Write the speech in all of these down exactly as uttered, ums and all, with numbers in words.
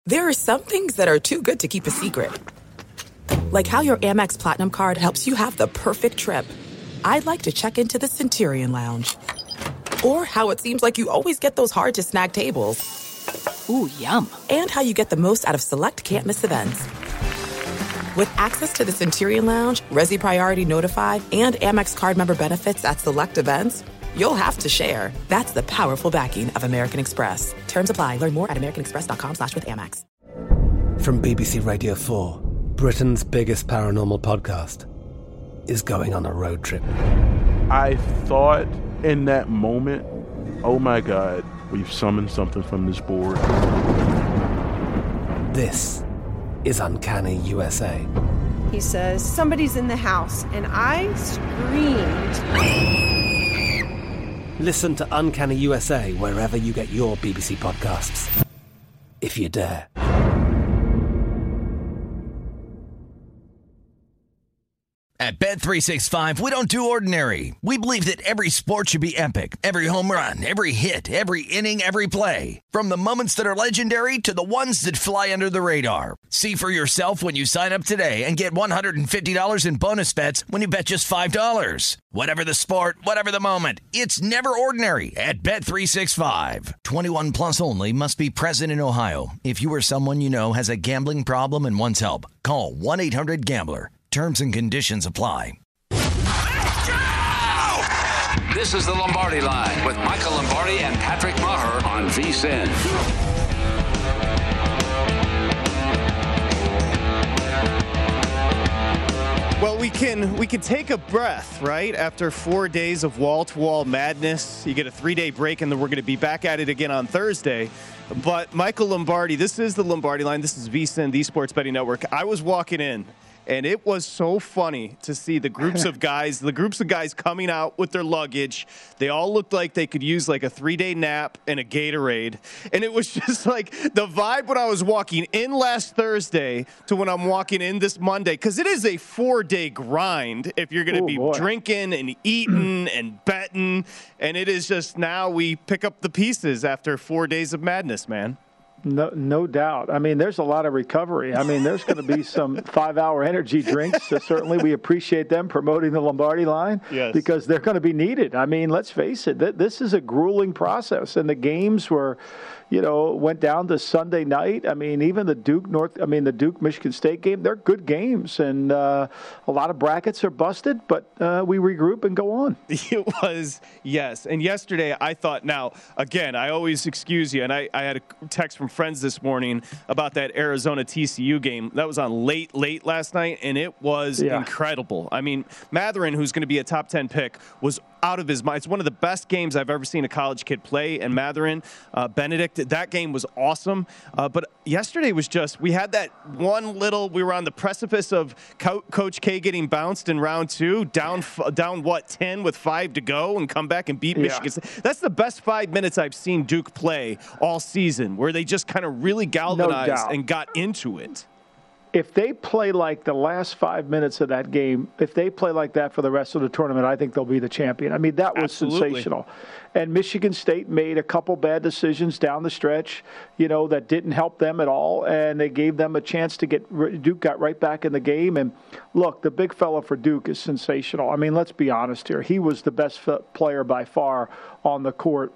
There are some things that are too good to keep a secret. Like how your Amex Platinum card helps you have the perfect trip. I'd like to check into the Centurion Lounge. Or how it seems like you always get those hard-to-snag tables. Ooh, yum. And how you get the most out of select can't-miss events. With access to the Centurion Lounge, Resi Priority Notified, and Amex card member benefits at select events, you'll have to share. That's the powerful backing of American Express. Terms apply. Learn more at americanexpress.com slash with Amex. From B B C Radio four, Britain's biggest paranormal podcast is going on a road trip. I thought in that moment, oh my God, we've summoned something from this board. This is Uncanny U S A. He says, somebody's in the house, and I screamed. Listen to Uncanny U S A wherever you get your B B C podcasts, if you dare. At Bet three sixty-five, we don't do ordinary. We believe that every sport should be epic. Every home run, every hit, every inning, every play. From the moments that are legendary to the ones that fly under the radar. See for yourself when you sign up today and get one hundred fifty dollars in bonus bets when you bet just five dollars. Whatever the sport, whatever the moment, it's never ordinary at Bet three sixty-five. twenty-one plus only. Must be present in Ohio. If you or someone you know has a gambling problem and wants help, call one eight hundred gambler. Terms and conditions apply. This is the Lombardi Line with Michael Lombardi and Patrick Maher on V S I N. Well, we can we can take a breath, right? After four days of wall-to-wall madness, you get a three-day break, and then we're going to be back at it again on Thursday. But Michael Lombardi, this is the Lombardi Line. This is V S I N, the Sports Betting Network. I was walking in, and it was so funny to see the groups of guys, the groups of guys coming out with their luggage. They all looked like they could use like a three-day nap and a Gatorade. And it was just like the vibe when I was walking in last Thursday to when I'm walking in this Monday. Because it is a four-day grind if you're going to be boy. drinking and eating and betting. And it is just now we pick up the pieces after four days of madness, man. No, no doubt. I mean, there's a lot of recovery. I mean, there's going to be some five-hour energy drinks. So certainly, we appreciate them promoting the Lombardi Line yes. because they're going to be needed. I mean, let's face it. Th- this is a grueling process, and the games were, you know, went down to Sunday night. I mean, even the Duke North. I mean, the Duke Michigan State game. They're good games, and uh, a lot of brackets are busted. But uh, we regroup and go on. It was yes. And yesterday, I thought. Now, again, I always excuse you, and I, I had a text from friends this morning about that Arizona T C U game. That was on late, late last night, and it was yeah. incredible. I mean, Matherin, who's going to be a top ten pick, was out of his mind. It's one of the best games I've ever seen a college kid play, and Matherin, uh, Benedict, that game was awesome. Uh, but yesterday was just, we had that one little, we were on the precipice of Co- Coach K getting bounced in round two, down, down what, ten with five to go, and come back and beat yeah. Michigan State. That's the best five minutes I've seen Duke play all season, where they just kind of really galvanized no and got into it. If they play like the last five minutes of that game, if they play like that for the rest of the tournament, I think they'll be the champion. I mean, that was Absolutely. sensational. And Michigan State made a couple bad decisions down the stretch, you know, that didn't help them at all. And they gave them a chance to get – Duke got right back in the game. And, look, the big fella for Duke is sensational. I mean, let's be honest here. He was the best player by far on the court.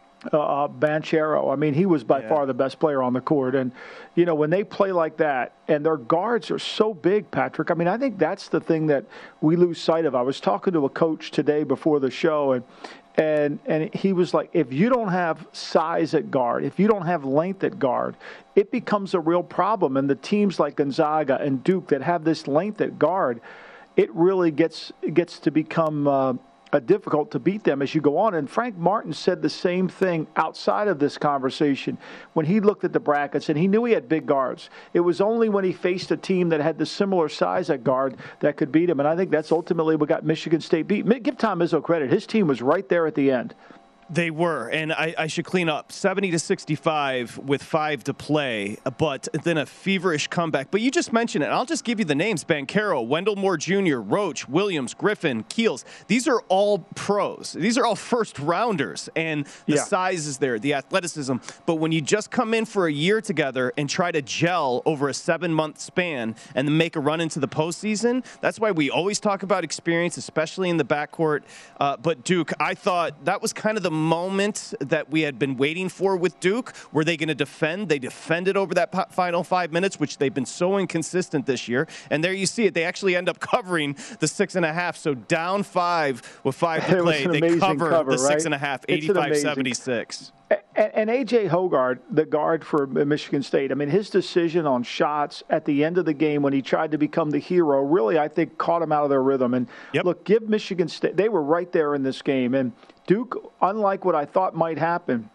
Uh, Banchero, I mean, he was by yeah. far the best player on the court. And, you know, when they play like that, and their guards are so big, Patrick, I mean, I think that's the thing that we lose sight of. I was talking to a coach today before the show, and and and he was like, if you don't have size at guard, if you don't have length at guard, it becomes a real problem. And the teams like Gonzaga and Duke that have this length at guard, it really gets gets to become uh, Uh, difficult to beat them as you go on. And Frank Martin said the same thing outside of this conversation when he looked at the brackets, and he knew he had big guards. It was only when he faced a team that had the similar size at guard that could beat him. And I think that's ultimately what got Michigan State beat. Give Tom Izzo credit. His team was right there at the end. They were, and I, I should clean up. seventy to sixty-five with five to play, but then a feverish comeback. But you just mentioned it. I'll just give you the names. Banchero, Wendell Moore Junior, Roach, Williams, Griffin, Keels. These are all pros. These are all first-rounders, and the yeah. size is there, the athleticism. But when you just come in for a year together and try to gel over a seven-month span and then make a run into the postseason, that's why we always talk about experience, especially in the backcourt. Uh, but Duke, I thought that was kind of the moment that we had been waiting for with Duke. Were they going to defend? They defended over that po- final five minutes, which they've been so inconsistent this year. And there you see it. They actually end up covering the six and a half. So down five with five to play. They cover, cover the right? six and a half, eighty-five seventy-six. And, and A J Hoggard, the guard for Michigan State, I mean, his decision on shots at the end of the game when he tried to become the hero really, I think, caught him out of their rhythm. And yep. look, give Michigan State, they were right there in this game. And Duke, unlike what I thought might happen,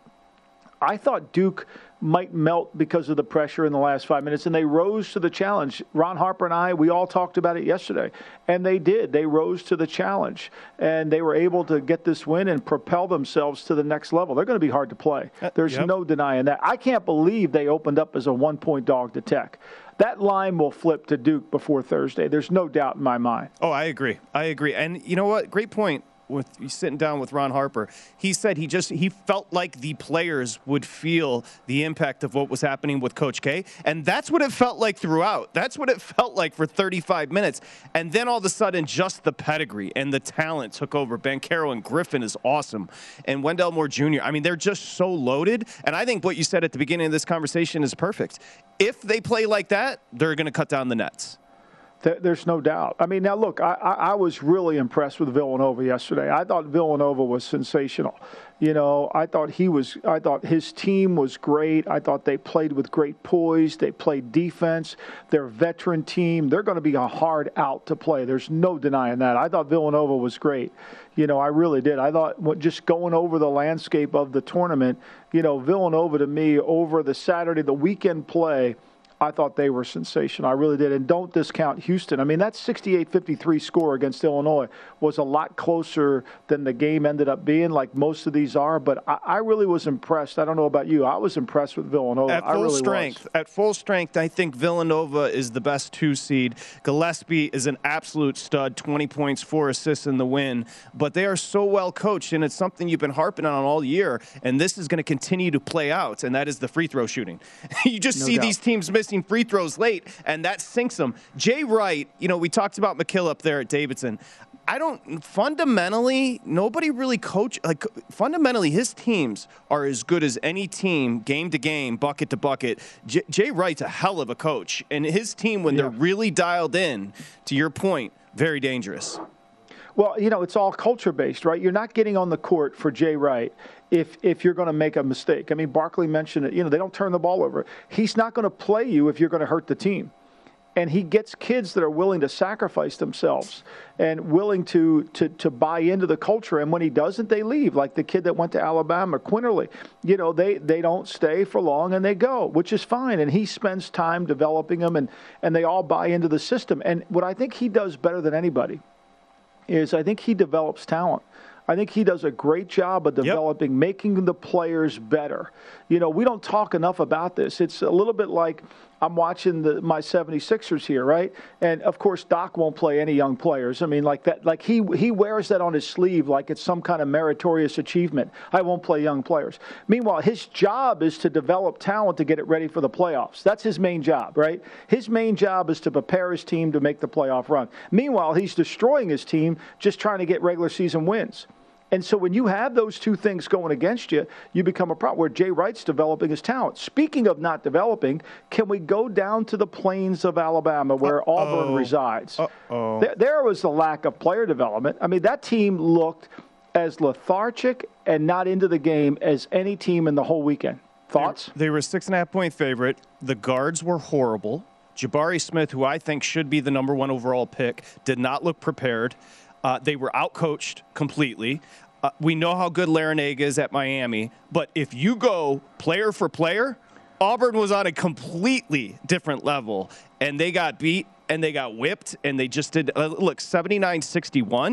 I thought Duke might melt because of the pressure in the last five minutes, and they rose to the challenge. Ron Harper and I, we all talked about it yesterday, and they did. They rose to the challenge, and they were able to get this win and propel themselves to the next level. They're going to be hard to play. There's yep. no denying that. I can't believe they opened up as a one-point dog to Tech. That line will flip to Duke before Thursday. There's no doubt in my mind. Oh, I agree. I agree. And you know what? Great point. With sitting down with Ron Harper, he said he just he felt like the players would feel the impact of what was happening with Coach K, and that's what it felt like throughout. That's what it felt like for thirty-five minutes, and then all of a sudden, just the pedigree and the talent took over. Banchero and Griffin is awesome, and Wendell Moore Junior I mean, they're just so loaded, and I think what you said at the beginning of this conversation is perfect. If they play like that, they're going to cut down the nets. There's no doubt. I mean, now, look, I, I, I was really impressed with Villanova yesterday. I thought Villanova was sensational. You know, I thought he was – I thought his team was great. I thought they played with great poise. They played defense. Their veteran team, they're going to be a hard out to play. There's no denying that. I thought Villanova was great. You know, I really did. I thought just going over the landscape of the tournament, you know, Villanova to me over the Saturday, the weekend play – I thought they were sensational. I really did. And don't discount Houston. I mean, that sixty-eight fifty-three score against Illinois was a lot closer than the game ended up being, like most of these are. But I, I really was impressed. I don't know about you. I was impressed with Villanova. At full I really strength, was. At full strength, I think Villanova is the best two seed. Gillespie is an absolute stud, twenty points, four assists in the win. But they are so well coached, and it's something you've been harping on all year. And this is going to continue to play out, and that is the free throw shooting. You just no see doubt. These teams missing free throws late, and that sinks them. Jay Wright, you know, we talked about McKill up there at Davidson. I don't, fundamentally, nobody really coach, like, fundamentally, his teams are as good as any team, game to game, bucket to bucket. J- Jay Wright's a hell of a coach, and his team, when yeah. they're really dialed in, to your point, very dangerous. Well, you know, it's all culture-based, right? You're not getting on the court for Jay Wright if if you're going to make a mistake. I mean, Barkley mentioned it. You know, they don't turn the ball over. He's not going to play you if you're going to hurt the team. And he gets kids that are willing to sacrifice themselves and willing to, to to buy into the culture. And when he doesn't, they leave, like the kid that went to Alabama, Quinterly. You know, they, they don't stay for long and they go, which is fine. And he spends time developing them, and, and they all buy into the system. And what I think he does better than anybody is I think he develops talent. I think he does a great job of developing, yep. making the players better. You know, we don't talk enough about this. It's a little bit like I'm watching the, my seventy-sixers here, right? And, of course, Doc won't play any young players. I mean, like that, like he he wears that on his sleeve like it's some kind of meritorious achievement. I won't play young players. Meanwhile, his job is to develop talent to get it ready for the playoffs. That's his main job, right? His main job is to prepare his team to make the playoff run. Meanwhile, he's destroying his team just trying to get regular season wins. And so when you have those two things going against you, you become a problem where Jay Wright's developing his talent. Speaking of not developing, can we go down to the plains of Alabama where Uh-oh. Auburn resides? Uh-oh. There, there was the lack of player development. I mean, that team looked as lethargic and not into the game as any team in the whole weekend. Thoughts? They, they were a six and a half point favorite. The guards were horrible. Jabari Smith, who I think should be the number one overall pick, did not look prepared. Uh, they were outcoached completely. Uh, we know how good Larinaga is at Miami, but if you go player for player, Auburn was on a completely different level, and they got beat, and they got whipped, and they just did, uh, look, seventy-nine sixty-one.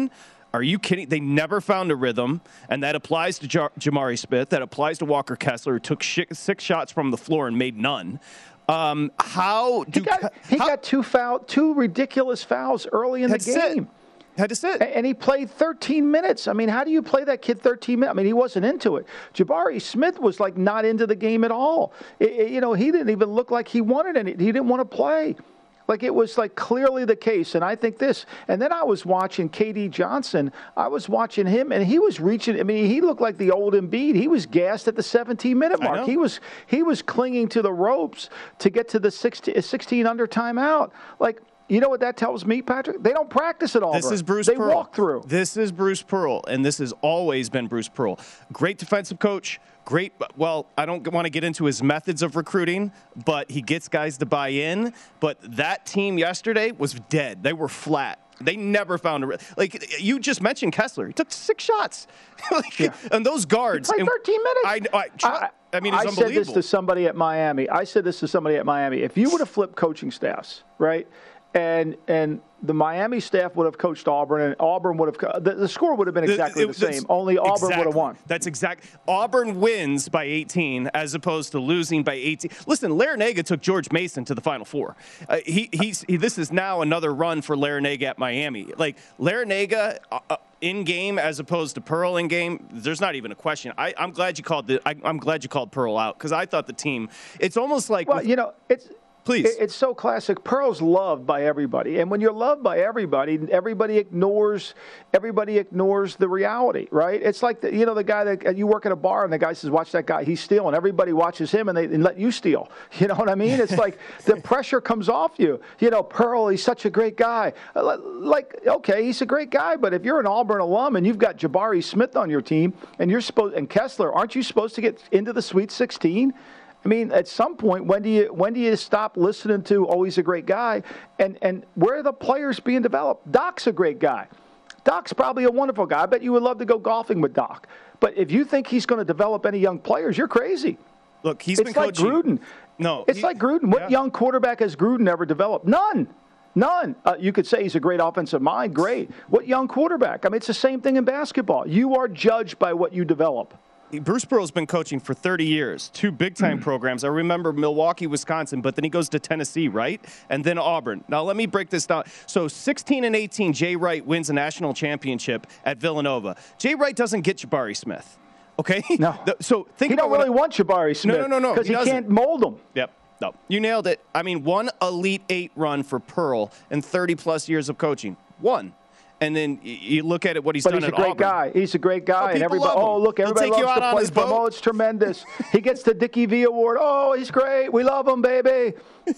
Are you kidding? They never found a rhythm, and that applies to J- Jamari Smith. That applies to Walker Kessler, who took sh- six shots from the floor and made none. Um, how do he got, he how, got two foul, two ridiculous fouls early in the game. Sit. Had to sit. And he played thirteen minutes. I mean, how do you play that kid thirteen minutes? I mean, he wasn't into it. Jabari Smith was like not into the game at all. It, it, you know, he didn't even look like he wanted any. He didn't want to play. Like, it was, like, clearly the case. And I think this. And then I was watching K D Johnson. I was watching him, and he was reaching. I mean, he looked like the old Embiid. He was gassed at the seventeen-minute mark. He was he was clinging to the ropes to get to the sixteen, sixteen under timeout. Like, you know what that tells me, Patrick? They don't practice at all. This is Bruce they Pearl. They walk through. This is Bruce Pearl, and this has always been Bruce Pearl. Great defensive coach. Great. Well, I don't want to get into his methods of recruiting, but he gets guys to buy in. But that team yesterday was dead. They were flat. They never found a – like, you just mentioned Kessler. He took six shots. like, yeah. And those guards – He played thirteen minutes. I, I, try, I, I mean, it's I unbelievable. I said this to somebody at Miami. I said this to somebody at Miami. If you would have flipped coaching staffs, right, and and – the Miami staff would have coached Auburn, and Auburn would have the, – the score would have been exactly the, it, the same, only Auburn exactly. would have won. That's exact. Auburn wins by eighteen as opposed to losing by eighteen. Listen, Larinaga took George Mason to the Final Four. Uh, he, he's he, This is now another run for Larinaga at Miami. Like, Larinaga uh, in-game as opposed to Pearl in-game, there's not even a question. I, I'm glad you called the, I, I'm glad you called Pearl out because I thought the team – it's almost like – Well, with, you know, it's – Please. It's so classic. Pearl's loved by everybody. And when you're loved by everybody, everybody ignores everybody ignores the reality, right? It's like, the, you know, the guy that you work at a bar and the guy says, watch that guy, he's stealing. Everybody watches him and they and let you steal. You know what I mean? It's like the pressure comes off you. You know, Pearl, he's such a great guy. Like, okay, he's a great guy, but if you're an Auburn alum and you've got Jabari Smith on your team and you're supposed and Kessler, aren't you supposed to get into the Sweet sixteen? I mean, at some point, when do you when do you stop listening to, oh, he's a great guy, and, and where are the players being developed? Doc's a great guy. Doc's probably a wonderful guy. I bet you would love to go golfing with Doc. But if you think he's going to develop any young players, you're crazy. Look, he's it's been like coaching. Gruden. No. It's he, like Gruden. What yeah. young quarterback has Gruden ever developed? None. None. Uh, you could say he's a great offensive mind. Great. What young quarterback? I mean, it's the same thing in basketball. You are judged by what you develop. Bruce Pearl's been coaching for thirty years, two big-time programs. I remember Milwaukee, Wisconsin, but then he goes to Tennessee, right? And then Auburn. Now, let me break this down. So, sixteen and eighteen, Jay Wright wins a national championship at Villanova. Jay Wright doesn't get Jabari Smith, okay? No. So, think he about don't really I, want Jabari Smith. No, no, no, no. Because he, he can't mold him. Yep. No. You nailed it. I mean, one Elite Eight run for Pearl in thirty-plus years of coaching. One. And then you look at it, what he's but done he's at a great Auburn. guy. He's a great guy, oh, and everybody. Oh, look, everybody He'll take loves you out to on play his for him. boat. Oh, it's tremendous. He gets the Dickie V Award. Oh, he's great. We love him, baby.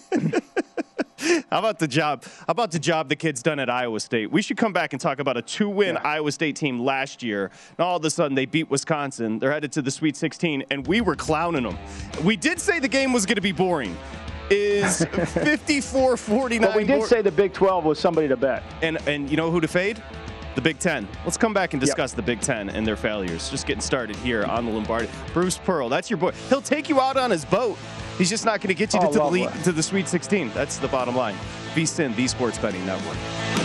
How about the job? How about the job the kid's done at Iowa State? We should come back and talk about a two-win yeah. Iowa State team last year. And all of a sudden, they beat Wisconsin. They're headed to the Sweet sixteen, and we were clowning them. We did say the game was going to be boring. Is fifty-four forty-nine. But we did more- say the Big twelve was somebody to bet. And and you know who to fade? The Big Ten. Let's come back and discuss yep. the Big Ten and their failures. Just getting started here on the Lombardi. Bruce Pearl, that's your boy. He'll take you out on his boat. He's just not going to get you oh, to, the lead, to the Sweet sixteen. That's the bottom line. VSiN, the Sports Betting Network.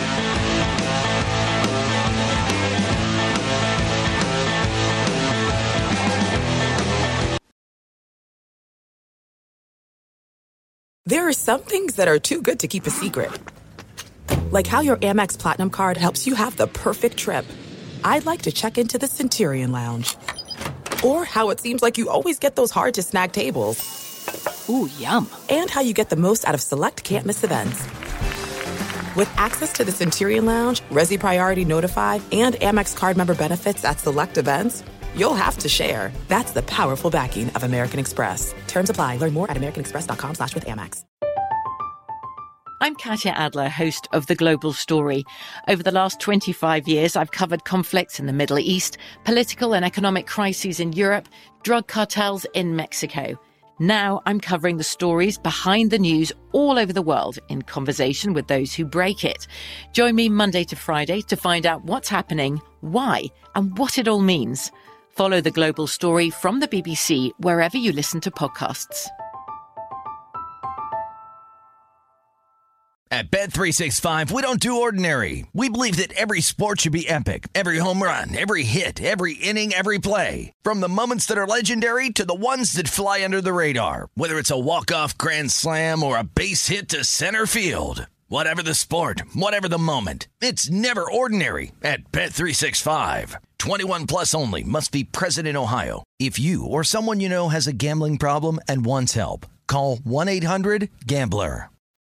There are some things that are too good to keep a secret. Like how your Amex Platinum card helps you have the perfect trip. I'd like to check into the Centurion Lounge. Or how it seems like you always get those hard-to-snag tables. Ooh, yum. And how you get the most out of select can't-miss events. With access to the Centurion Lounge, Resi Priority Notified, and Amex card member benefits at select events, you'll have to share. That's the powerful backing of American Express. Terms apply. Learn more at americanexpress.com slash with Amex. I'm Katya Adler, host of The Global Story. Over the last twenty-five years, I've covered conflicts in the Middle East, political and economic crises in Europe, drug cartels in Mexico. Now I'm covering the stories behind the news all over the world in conversation with those who break it. Join me Monday to Friday to find out what's happening, why, and what it all means. Follow The Global Story from the B B C wherever you listen to podcasts. At Bet three sixty-five, we don't do ordinary. We believe that every sport should be epic. Every home run, every hit, every inning, every play. From the moments that are legendary to the ones that fly under the radar. Whether it's a walk-off grand slam or a base hit to center field. Whatever the sport, whatever the moment. It's never ordinary at Bet three sixty-five. twenty-one plus only. Must be present in Ohio. If you or someone you know has a gambling problem and wants help, call one eight hundred gambler.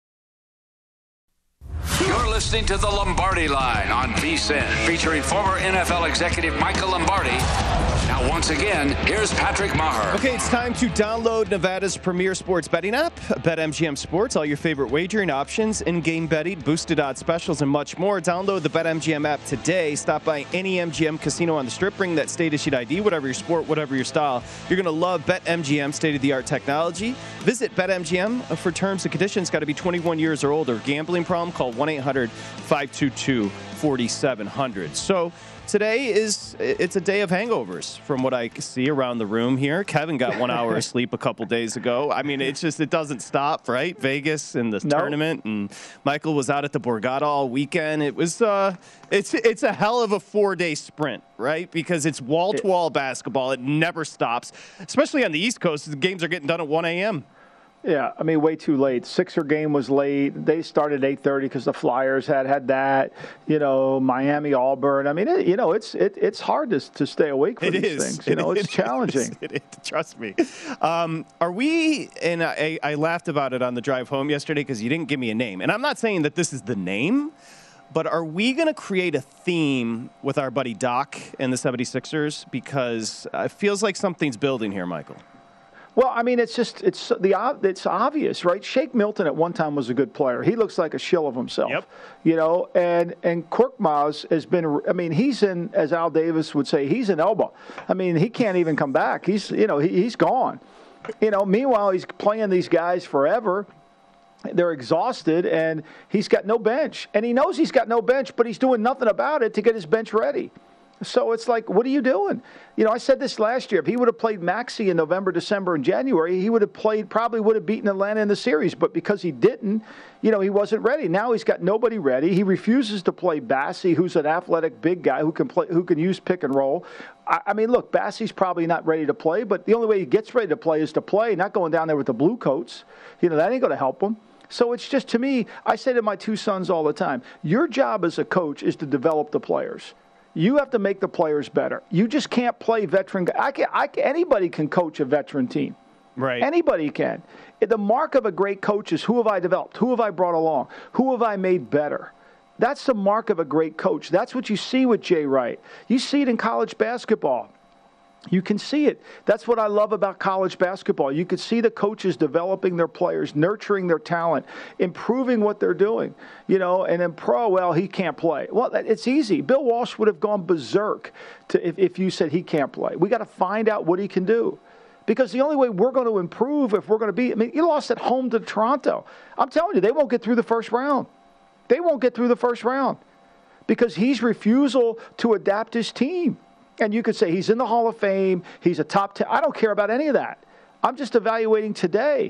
You're listening to the Lombardi Line on V S I N, featuring former N F L executive Michael Lombardi. Now, once again, here's Patrick Maher. Okay, it's time to download Nevada's premier sports betting app, BetMGM Sports. All your favorite wagering options, in-game betting, boosted odds specials, and much more. Download the BetMGM app today. Stop by any M G M casino on the Strip. Bring that state-issued I D, whatever your sport, whatever your style. You're going to love BetMGM state-of-the-art technology. Visit BetMGM for terms and conditions. Got to be twenty-one years or older. Gambling problem? Call one eight hundred five two two four seven zero zero. So today is it's a day of hangovers from what I see around the room here. Kevin got one hour of sleep a couple days ago. I mean, it's just it doesn't stop, right? Vegas and the no. tournament, and Michael was out at the Borgata all weekend. It was uh, it's it's a hell of a four-day sprint, right? Because it's wall-to-wall basketball. It never stops, especially on the East Coast. The games are getting done at one a.m. Yeah, I mean, way too late. Sixer game was late. They started at eight thirty because the Flyers had had that. You know, Miami, Auburn. I mean, it, you know, it's it, it's hard to to stay awake for it these is. things. You it, know, it's it challenging. It, it, trust me. Um, are we? And I, I laughed about it on the drive home yesterday because you didn't give me a name. And I'm not saying that this is the name, but are we going to create a theme with our buddy Doc and the seventy-sixers? Because it feels like something's building here, Michael. Well, I mean, it's just it's the it's obvious, right? Shake Milton at one time was a good player. He looks like a shill of himself, yep. you know. And and Korkmaz has been. I mean, he's in, as Al Davis would say, he's an elbow. I mean, he can't even come back. He's you know he, he's gone. You know. Meanwhile, he's playing these guys forever. They're exhausted, and he's got no bench. And he knows he's got no bench, but he's doing nothing about it to get his bench ready. So it's like, what are you doing? You know, I said this last year. If he would have played Maxey in November, December, and January, he would have played, probably would have beaten Atlanta in the series. But because he didn't, you know, he wasn't ready. Now he's got nobody ready. He refuses to play Bassey, who's an athletic big guy who can play, who can use pick and roll. I, I mean, look, Bassey's probably not ready to play, but the only way he gets ready to play is to play, not going down there with the blue coats. You know, that ain't going to help him. So it's just, to me, I say to my two sons all the time, your job as a coach is to develop the players. You have to make the players better. You just can't play veteran. I can, I can, anybody can coach a veteran team. Right. Anybody can. The mark of a great coach is who have I developed? Who have I brought along? Who have I made better? That's the mark of a great coach. That's what you see with Jay Wright. You see it in college basketball. You can see it. That's what I love about college basketball. You can see the coaches developing their players, nurturing their talent, improving what they're doing. You know, and in pro, well, he can't play. Well, it's easy. Bill Walsh would have gone berserk to, if, if you said he can't play. We got to find out what he can do. Because the only way we're going to improve, if we're going to be, I mean, you lost at home to Toronto. I'm telling you, they won't get through the first round. They won't get through the first round because he's refusal to adapt his team. And you could say he's in the Hall of Fame, he's a top ten. I don't care about any of that. I'm just evaluating today.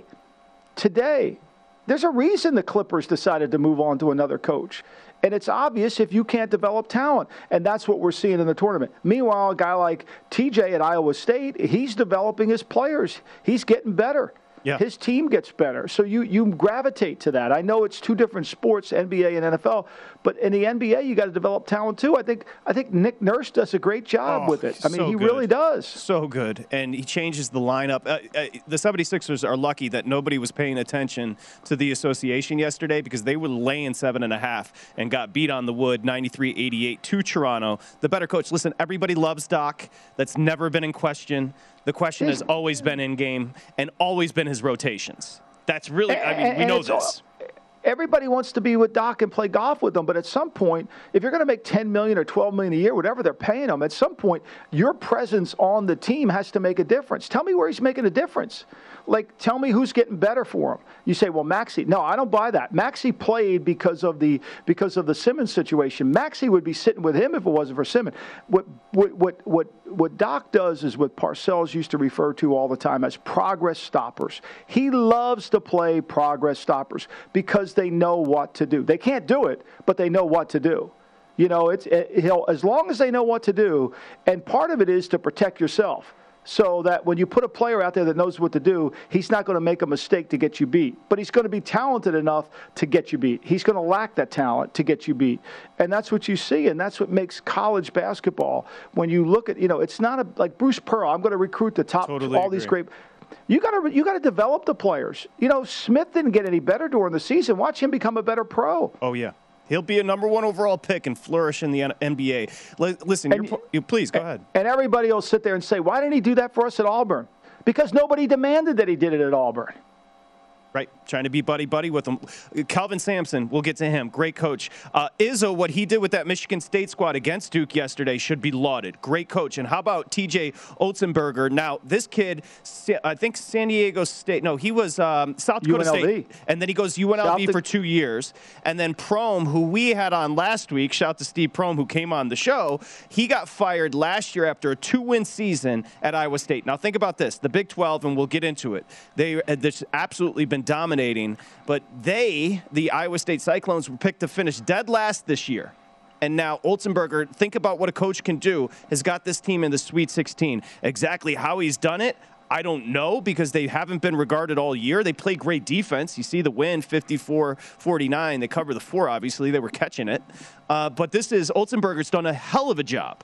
Today. There's a reason the Clippers decided to move on to another coach. And it's obvious if you can't develop talent. And that's what we're seeing in the tournament. Meanwhile, a guy like T J at Iowa State, he's developing his players. He's getting better. Yeah. His team gets better. So you, you gravitate to that. I know it's two different sports, N B A and N F L, but in the N B A, you got to develop talent too. I think I think Nick Nurse does a great job oh, with it. I mean, so he good. really does. So good. And he changes the lineup. Uh, uh, the seventy-sixers are lucky that nobody was paying attention to the association yesterday because they were laying seven and a half and got beat on the wood ninety-three eighty-eight to Toronto. The better coach. Listen, everybody loves Doc. That's never been in question. The question has always been in game and always been his rotations. That's really, I mean, we know this. Everybody wants to be with Doc and play golf with him, but at some point, if you're going to make ten million dollars or twelve million dollars a year, whatever they're paying him, at some point, your presence on the team has to make a difference. Tell me where he's making a difference. like, tell me who's getting better for him. You say, well, Maxey. No, I don't buy that. Maxey played because of the because of the Simmons situation. Maxey would be sitting with him if it wasn't for Simmons. What what what what what Doc does is what Parcells used to refer to all the time as progress stoppers. He loves to play progress stoppers because they know what to do. They can't do it, but they know what to do. You know, it's it, he'll, as long as they know what to do, and part of it is to protect yourself. So that when you put a player out there that knows what to do, he's not going to make a mistake to get you beat. But he's going to be talented enough to get you beat. He's going to lack that talent to get you beat. And that's what you see, and that's what makes college basketball. When you look at, you know, it's not a, like Bruce Pearl, I'm going to recruit the top, totally all agree. these great. You got to you got to develop the players. You know, Smith didn't get any better during the season. Watch him become a better pro. Oh, yeah. He'll be a number one overall pick and flourish in the N B A. Listen, and, you're, you please go ahead. And everybody will sit there and say, why didn't he do that for us at Auburn? Because nobody demanded that he did it at Auburn. Right, trying to be buddy-buddy with him. Calvin Sampson, we'll get to him. Great coach. Uh, Izzo, what he did with that Michigan State squad against Duke yesterday should be lauded. Great coach. And how about T J Otzenberger? Now, this kid, I think San Diego State. No, he was um, South Dakota U N L V. State. And then he goes U N L V South for two years. And then Prohm, who we had on last week, shout out to Steve Prohm, who came on the show, he got fired last year after a two-win season at Iowa State. Now, think about this. The Big twelve, and we'll get into it. They, there's absolutely been dominating, but they, the Iowa State Cyclones, were picked to finish dead last this year. And now Otzenberger, think about what a coach can do, has got this team in the Sweet sixteen. Exactly how he's done it, I don't know, because they haven't been regarded all year. They play great defense. You see the win, fifty-four forty-nine. They cover the four, obviously. They were catching it. Uh, but this is, Otzenberger's done a hell of a job.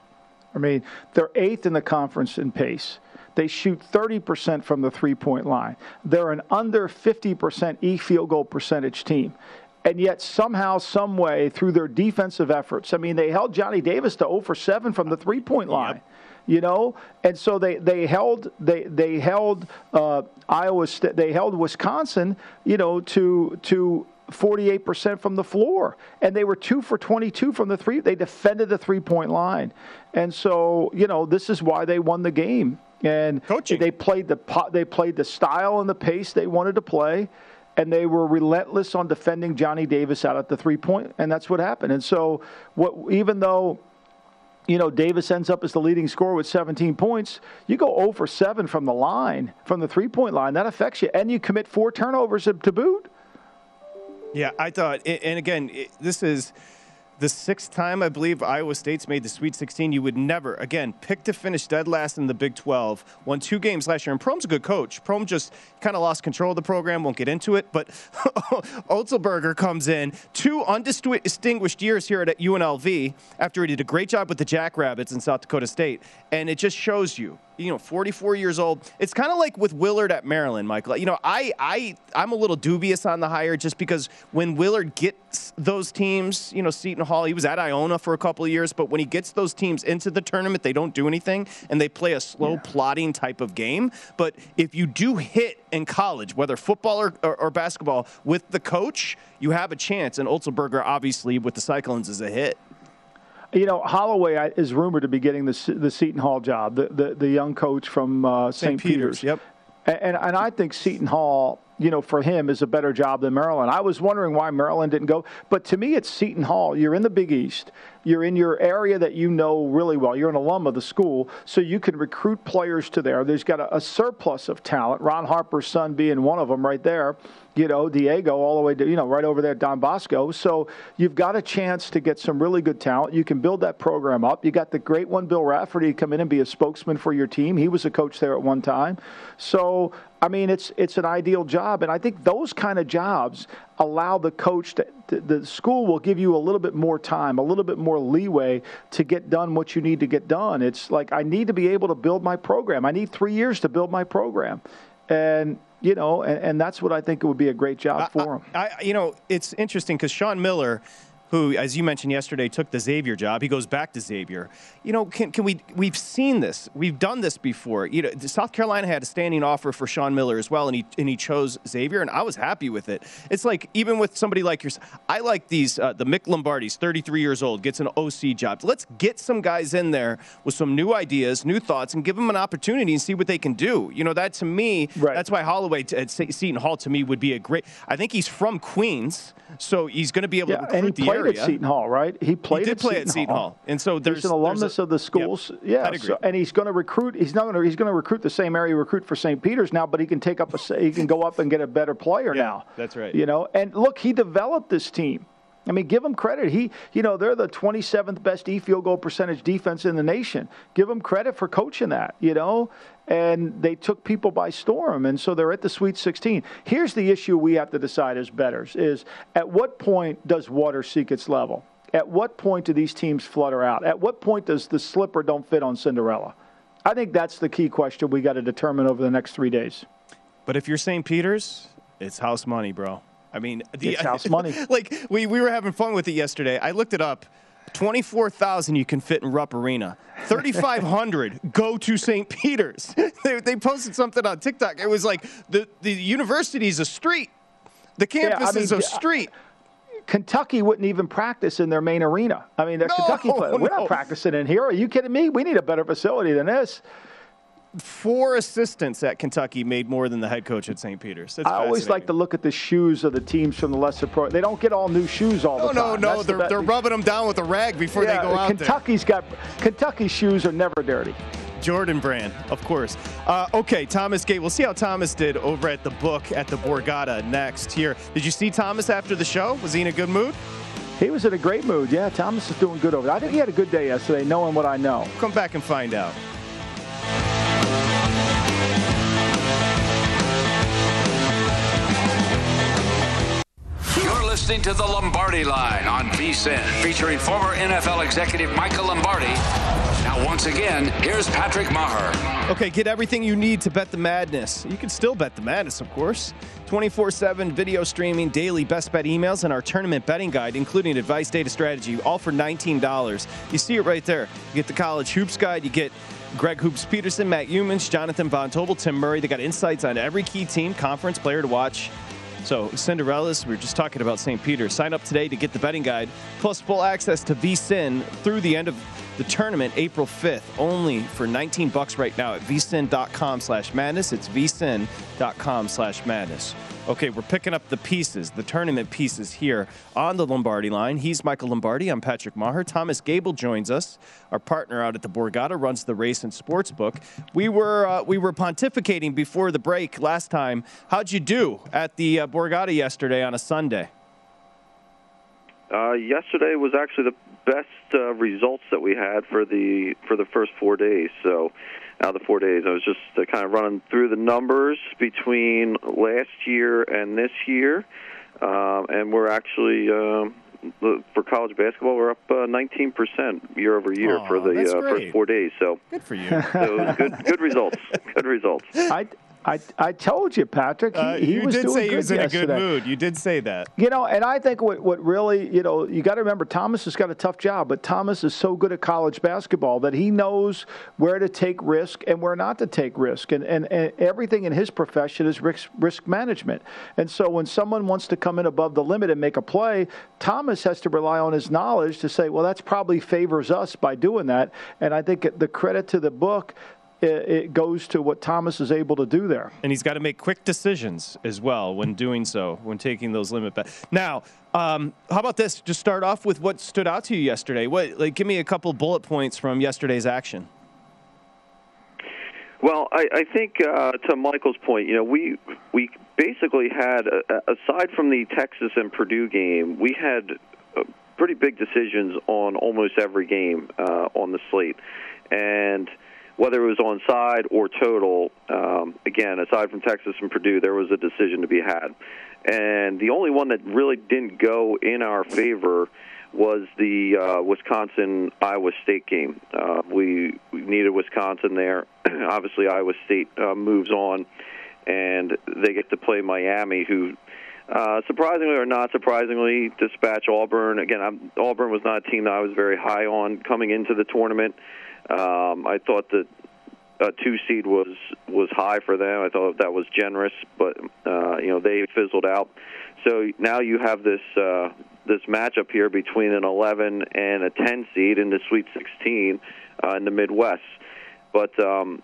I mean, they're eighth in the conference in pace. They shoot thirty percent from the three-point line. They're an under fifty percent e-field goal percentage team. And yet somehow, some way, through their defensive efforts, I mean, they held Johnny Davis to zero for seven from the three-point line. Yep. You know, and so they, they held they they held uh, Iowa State, they held Wisconsin, you know, to to forty-eight percent from the floor, and they were two for twenty-two from the three. They defended the three-point line, and so you know this is why they won the game. And Coaching. they played the they played the style and the pace they wanted to play, and they were relentless on defending Johnny Davis out at the three-point, and that's what happened. And so, what even though, you know, Davis ends up as the leading scorer with seventeen points, you go zero for seven from the line, from the three-point line. That affects you, and you commit four turnovers to boot. Yeah, I thought, and again, this is the sixth time, I believe, Iowa State's made the Sweet sixteen. You would never, again, pick to finish dead last in the Big twelve. Won two games last year, and Prohm's a good coach. Prohm just kind of lost control of the program. Won't get into it, but Otzelberger comes in. Two undistinguished years here at U N L V after he did a great job with the Jackrabbits in South Dakota State. And it just shows you, you know, forty-four years old. It's kind of like with Willard at Maryland, Michael. You know, I, I, I'm a little dubious on the hire just because when Willard gets those teams, you know, Seton Hall, he was at Iona for a couple of years, but when he gets those teams into the tournament, they don't do anything, and they play a slow, yeah. plodding type of game. But if you do hit in college, whether football or, or, or basketball, with the coach, you have a chance. And Otzelberger, obviously, with the Cyclones, is a hit. You know, Holloway is rumored to be getting the the Seton Hall job, the the, the young coach from uh, Saint Peter's. Yep. And, and I think Seton Hall, you know, for him is a better job than Maryland. I was wondering why Maryland didn't go. But to me, it's Seton Hall. You're in the Big East. You're in your area that you know really well. You're an alum of the school, so you can recruit players to there. There's got a, a surplus of talent, Ron Harper's son being one of them right there. You know, Diego all the way to, you know, right over there at Don Bosco. So you've got a chance to get some really good talent. You can build that program up. You got the great one, Bill Rafferty, come in and be a spokesman for your team. He was a coach there at one time. So, I mean, it's it's an ideal job. And I think those kind of jobs allow the coach to, the, the school will give you a little bit more time, a little bit more leeway to get done what you need to get done. It's like, I need to be able to build my program. I need three years to build my program. And, you know, and, and that's what I think it would be a great job for him. I, I, you know, it's interesting because Sean Miller, who, as you mentioned yesterday, took the Xavier job. He goes back to Xavier. You know, can can we? We've seen this. We've done this before. You know, South Carolina had a standing offer for Sean Miller as well, and he and he chose Xavier, and I was happy with it. It's like even with somebody like yourself, I like these. Uh, the Mick Lombardi's thirty-three years old, gets an O C job. Let's get some guys in there with some new ideas, new thoughts, and give them an opportunity and see what they can do. You know, that to me, right. That's why Holloway t- at Seton Hall to me would be a great. I think he's from Queens, so he's going to be able yeah, to recruit and he the played area. At Seton Hall, right? He played. He did at play Seton at Seton Hall. Hall, and so there's he's an alumnus a, of the schools. Yep, yeah, so, and he's going to recruit. He's not going to. He's going to recruit the same area he recruit for Saint Peter's now, but he can take up a. He can go up and get a better player yeah, now. That's right. You know, and look, he developed this team. I mean, give him credit. He, you know, they're the twenty-seventh best e-field goal percentage defense in the nation. Give him credit for coaching that, you know. And they took people by storm, and so they're at the Sweet sixteen. Here's the issue we have to decide as bettors is at what point does water seek its level? At what point do these teams flutter out? At what point does the slipper don't fit on Cinderella? I think that's the key question we got to determine over the next three days. But if you're Saint Peter's, it's house money, bro. I mean, the, it's house money. Like, we, we were having fun with it yesterday. I looked it up. twenty-four thousand you can fit in Rupp Arena. thirty-five hundred go to Saint Peter's. They, they posted something on TikTok. It was like the, the university's a street. The campus yeah, I mean, is a street. Kentucky wouldn't even practice in their main arena. I mean, the no, Kentucky play, we're no. not practicing in here. Are you kidding me? We need a better facility than this. Four assistants at Kentucky made more than the head coach at Saint Peter's. That's I always like to look at the shoes of the teams from the lesser pro. They don't get all new shoes all no, the time. time. No, no, they're, the they're rubbing them down with a rag before yeah, they go out Kentucky's there. Got, Kentucky's shoes are never dirty. Jordan Brand, of course. Uh, okay, Thomas Gate. We'll see how Thomas did over at the book at the Borgata next here. Did you see Thomas after the show? Was he in a good mood? He was in a great mood. Yeah, Thomas is doing good over there. I think he had a good day yesterday, knowing what I know. Come back and find out. You're listening to the Lombardi Line on V S I N, featuring former N F L executive Michael Lombardi. Now, once again, here's Patrick Maher. Okay, get everything you need to bet the madness. You can still bet the madness, of course. twenty-four seven video streaming, daily best bet emails, and our tournament betting guide, including advice, data, strategy, all for nineteen dollars. You see it right there. You get the college hoops guide. You get Greg Hoops Peterson, Matt Humans, Jonathan Von Tobel, Tim Murray. They got insights on every key team, conference, player to watch. So, Cinderellas, we were just talking about Saint Peter's. Sign up today to get the betting guide, plus full access to V S I N through the end of the tournament, April fifth, only for nineteen bucks right now at vsin.com slash madness. It's vsin.com slash madness. Okay, we're picking up the pieces, the tournament pieces here on the Lombardi Line. He's Michael Lombardi. I'm Patrick Maher. Thomas Gable joins us. Our partner out at the Borgata runs the race and sports book. We were uh, we were pontificating before the break last time. How'd you do at the uh, Borgata yesterday on a Sunday? Uh, yesterday was actually the best uh, results that we had for the for the first four days. So out of the four days, I was just uh, kind of running through the numbers between last year and this year, um, and we're actually um, for college basketball we're up uh, nineteen percent year over year Aww, for the uh, first four days. So good for you. So it was good, good results. Good results. I. I, I told you, Patrick. He, uh, he you was did doing say he good was in yesterday. a good mood. You did say that. You know, and I think what, what really, you know, you got to remember, Thomas has got a tough job, but Thomas is so good at college basketball that he knows where to take risk and where not to take risk. And, and, and everything in his profession is risk, risk management. And so when someone wants to come in above the limit and make a play, Thomas has to rely on his knowledge to say, well, that's probably favors us by doing that. And I think the credit to the book, it goes to what Thomas is able to do there. And he's got to make quick decisions as well when doing so, when taking those limit bets. Now, um, how about this? Just start off with what stood out to you yesterday. What, like, give me a couple bullet points from yesterday's action. Well, I, I think uh, to Michael's point, you know, we we basically had, uh, aside from the Texas and Purdue game, we had uh, pretty big decisions on almost every game uh, on the slate. And whether it was on side or total, um, again, aside from Texas and Purdue, there was a decision to be had. And the only one that really didn't go in our favor was the uh, Wisconsin-Iowa State game. Uh, we, we needed Wisconsin there. Obviously, Iowa State uh, moves on, and they get to play Miami, who uh, surprisingly or not surprisingly, dispatch Auburn. Again, I'm, Auburn was not a team that I was very high on coming into the tournament. Um, I thought that a two seed was was high for them. I thought that was generous, but uh, you know they fizzled out. So now you have this uh, this matchup here between an eleven and a ten seed in the Sweet sixteen uh, in the Midwest. But um,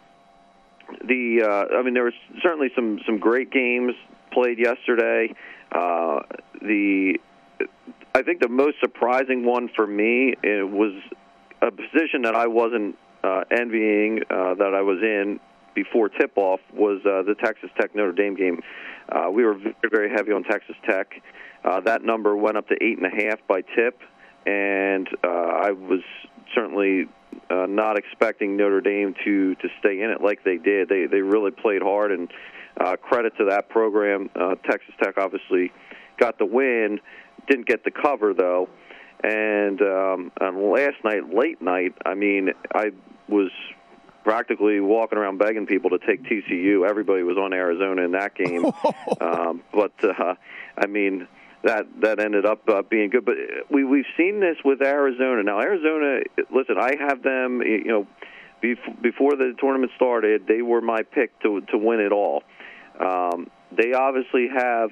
the uh, I mean, there was certainly some some great games played yesterday. Uh, the I think the most surprising one for me it was a position that I wasn't uh, envying uh, that I was in before tip-off was uh, the Texas Tech Notre Dame game. Uh, we were very, very heavy on Texas Tech. Uh, that number went up to eight and a half by tip, and uh, I was certainly uh, not expecting Notre Dame to to stay in it like they did. They they really played hard, and uh, credit to that program. Uh, Texas Tech obviously got the win, didn't get the cover though. And um, on last night, late night, I mean, I was practically walking around begging people to take T C U. Everybody was on Arizona in that game. um, but, uh, I mean, that that ended up uh, being good. But we, we've seen this with Arizona. Now, Arizona, listen, I have them, you know, bef- before the tournament started, they were my pick to, to win it all. Um, they obviously have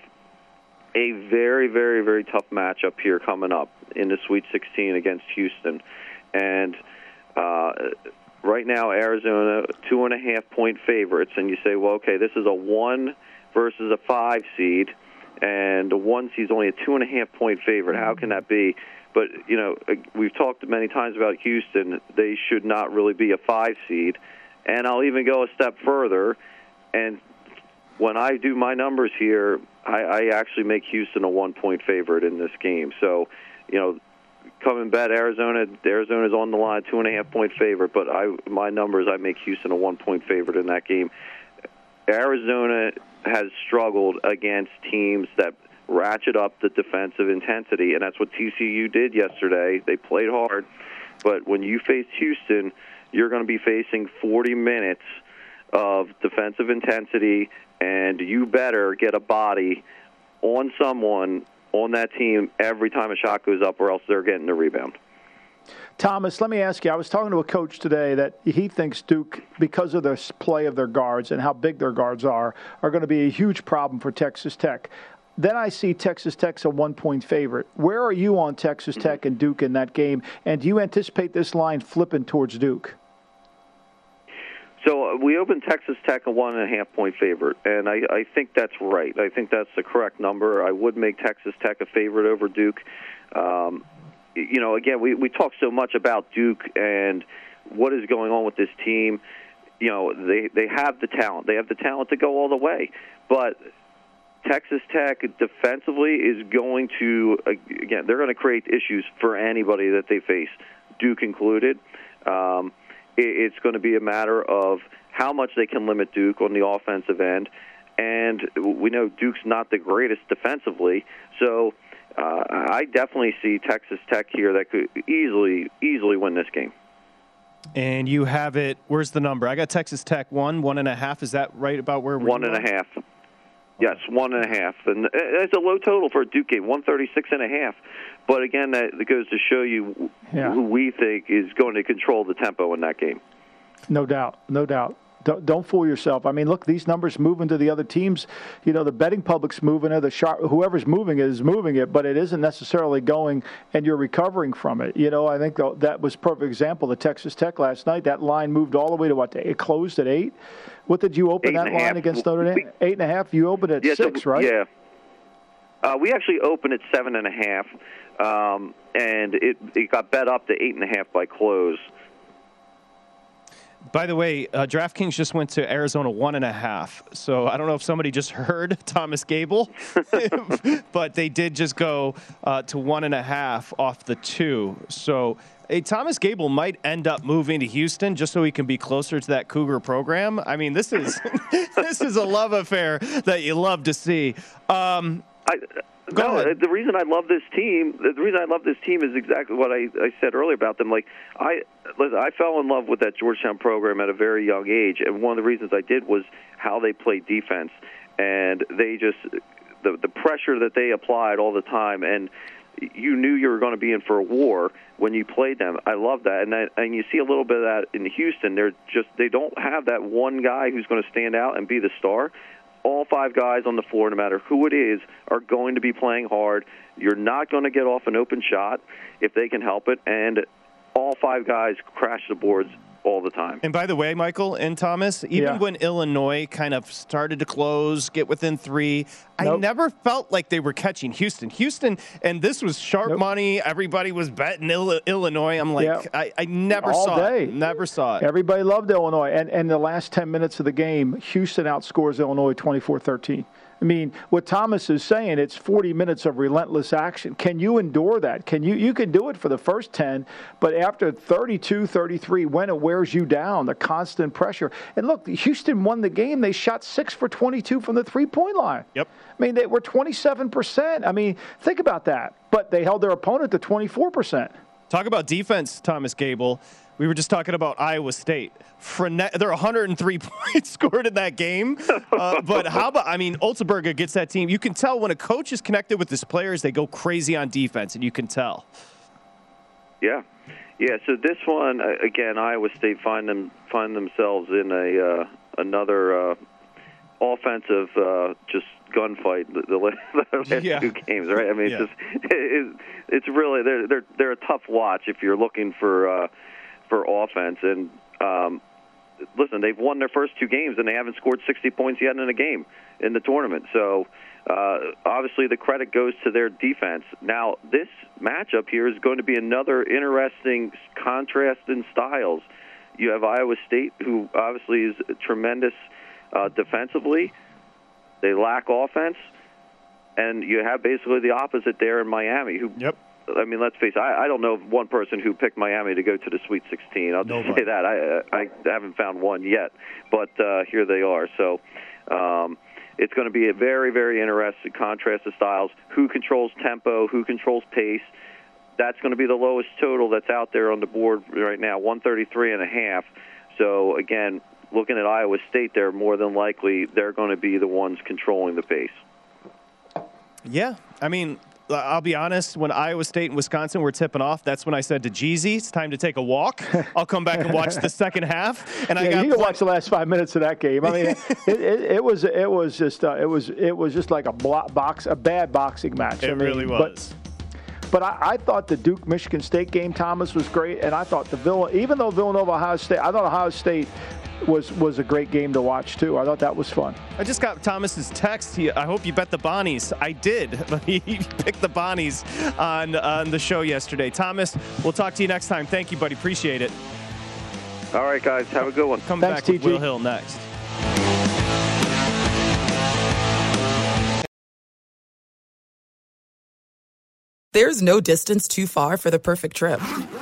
a very, very, very tough matchup here coming up in the Sweet sixteen against Houston. And uh, right now, Arizona, two and a half point favorites. And you say, well, okay, this is a one versus a five seed, and the one seed's only a two and a half point favorite. How can that be? But, you know, we've talked many times about Houston. They should not really be a five seed. And I'll even go a step further. And when I do my numbers here, I, I actually make Houston a one-point favorite in this game. So, you know, come and bet Arizona. Arizona's on the line, two and a half point favorite. But I, my numbers, I make Houston a one-point favorite in that game. Arizona has struggled against teams that ratchet up the defensive intensity, and that's what T C U did yesterday. They played hard, but when you face Houston, you're going to be facing forty minutes of defensive intensity, and you better get a body on someone on that team every time a shot goes up, or else they're getting the rebound. Thomas, let me ask you, I was talking to a coach today that he thinks Duke, because of the play of their guards and how big their guards are, are going to be a huge problem for Texas Tech. Then I see Texas Tech's a one-point favorite. Where are you on Texas Tech and Duke in that game, and do you anticipate this line flipping towards Duke? So uh, we opened Texas Tech a one and a half point favorite, and I, I think that's right. I think that's the correct number. I would make Texas Tech a favorite over Duke. Um, you know, again, we, we talk so much about Duke and what is going on with this team. You know, they, they have the talent. They have the talent to go all the way. But Texas Tech defensively is going to, again, they're going to create issues for anybody that they face, Duke included. Um It's going to be a matter of how much they can limit Duke on the offensive end. And we know Duke's not the greatest defensively. So uh, I definitely see Texas Tech here that could easily, easily win this game. And you have it, where's the number? I got Texas Tech one, one and a half. Is that right about where we're One and a half. Yes, one and a half. And it's a low total for a Duke game, one thirty-six and a half. But again, that goes to show you yeah. who we think is going to control the tempo in that game. No doubt, no doubt. Don't, don't fool yourself. I mean, look, these numbers moving to the other teams. You know, the betting public's moving it. The sharp, whoever's moving it is moving it, but it isn't necessarily going, and you're recovering from it. You know, I think that was a perfect example. The Texas Tech last night, that line moved all the way to what? It closed at eight. What did you open eight that line half. against Notre Dame? We, eight and a half. You opened at yeah, six, so, right? Yeah. Uh, we actually opened at seven and a half, um, and it it got bet up to eight and a half by close. By the way, uh, DraftKings just went to Arizona one and a half. So I don't know if somebody just heard Thomas Gable, but they did just go uh, to one and a half off the two. So hey, Thomas Gable might end up moving to Houston just so he can be closer to that Cougar program. I mean, this is this is a love affair that you love to see. Um, I, no, ahead. the reason I love this team, the reason I love this team is exactly what I, I said earlier about them. Like I, I fell in love with that Georgetown program at a very young age, and one of the reasons I did was how they played defense, and they just the the pressure that they applied all the time, and you knew you were going to be in for a war when you played them. I love that, and that, and you see a little bit of that in Houston. They're just they don't have that one guy who's going to stand out and be the star. All five guys on the floor, no matter who it is, are going to be playing hard. You're not going to get off an open shot if they can help it, and all five guys crash the boards all the time. And by the way, Michael and Thomas, even yeah. when Illinois kind of started to close, get within three, nope. I never felt like they were catching Houston. Houston, and this was sharp nope. money. Everybody was betting Ill- Illinois. I'm like, yeah. I, I never all saw day. it. Never saw it. Everybody loved Illinois. And, and the last ten minutes of the game, Houston outscores Illinois twenty-four thirteen. I mean, what Thomas is saying, it's forty minutes of relentless action. Can you endure that? Can you you can do it for the first ten, but after thirty-two, thirty-three, when it wears you down, the constant pressure. And look, Houston won the game. They shot six for twenty-two from the three-point line. Yep. I mean, they were twenty-seven percent. I mean, think about that. But they held their opponent to twenty-four percent. Talk about defense, Thomas Gable. We were just talking about Iowa State. Frenet- there are one hundred three points scored in that game. Uh, but how about, I mean, Otzelberger gets that team. You can tell when a coach is connected with his players, they go crazy on defense, and you can tell. Yeah. Yeah, so this one, again, Iowa State find them find themselves in a uh, another uh, offensive uh, just gunfight the, the last yeah. two games, right? I mean, yeah. it's just it, it's really they're they're they're a tough watch if you're looking for uh, for offense. And um, listen, they've won their first two games and they haven't scored sixty points yet in a game in the tournament. So uh, obviously the credit goes to their defense. Now this matchup here is going to be another interesting contrast in styles. You have Iowa State, who obviously is tremendous uh, defensively. They lack offense, and you have basically the opposite there in Miami. Who, yep. I mean, let's face it. I, I don't know one person who picked Miami to go to the Sweet sixteen. I'll just Nobody. say that. I I haven't found one yet, but uh, here they are. So um, it's going to be a very, very interesting contrast of styles. Who controls tempo? Who controls pace? That's going to be the lowest total that's out there on the board right now, one thirty-three and a half. So again, looking at Iowa State, they're more than likely they're going to be the ones controlling the pace. Yeah, I mean, I'll be honest, when Iowa State and Wisconsin were tipping off, that's when I said to Jeezy, it's time to take a walk. I'll come back and watch the second half. And yeah, I got you can watch the last five minutes of that game. I mean, it, it, it was it was just uh, it was it was just like a box a bad boxing match. It I mean, really was. But, But I, I thought the Duke-Michigan State game, Thomas, was great, and I thought the Vill- even though Villanova-Ohio State, I thought Ohio State was was a great game to watch too. I thought that was fun. I just got Thomas's text. He, I hope you bet the Bonnies. I did. He picked the Bonnies on on the show yesterday. Thomas, we'll talk to you next time. Thank you, buddy. Appreciate it. All right, guys. Have a good one. Come Thanks, back with T G. Will Hill next. There's no distance too far for the perfect trip.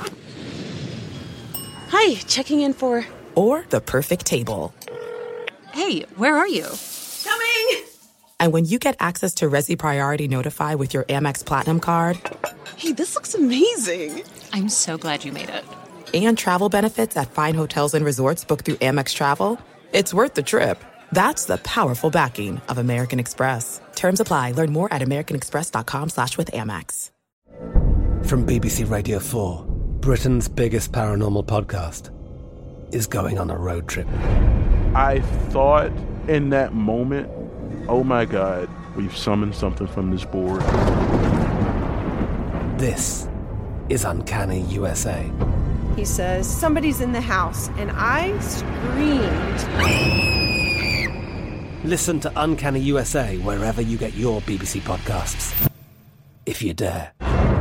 Hi, checking in for... Or the perfect table. Hey, where are you? Coming! And when you get access to Resi Priority Notify with your Amex Platinum card... Hey, this looks amazing! I'm so glad you made it. And travel benefits at fine hotels and resorts booked through Amex Travel, it's worth the trip. That's the powerful backing of American Express. Terms apply. Learn more at americanexpress.com slash with Amex. From B B C Radio four, Britain's biggest paranormal podcast is going on a road trip. I thought in that moment, oh my God, we've summoned something from this board. This is Uncanny U S A. He says, somebody's in the house, and I screamed. Listen to Uncanny U S A wherever you get your B B C podcasts, if you dare.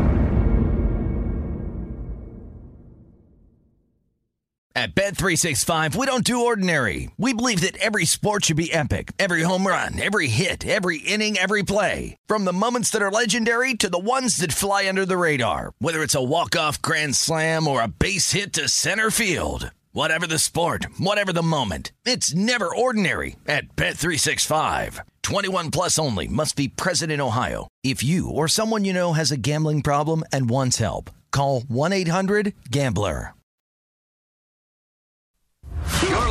At Bet three sixty-five, we don't do ordinary. We believe that every sport should be epic. Every home run, every hit, every inning, every play. From the moments that are legendary to the ones that fly under the radar. Whether it's a walk-off grand slam or a base hit to center field. Whatever the sport, whatever the moment. It's never ordinary at Bet three sixty-five. twenty-one plus only. Must be present in Ohio. If you or someone you know has a gambling problem and wants help, call one eight hundred gambler. You're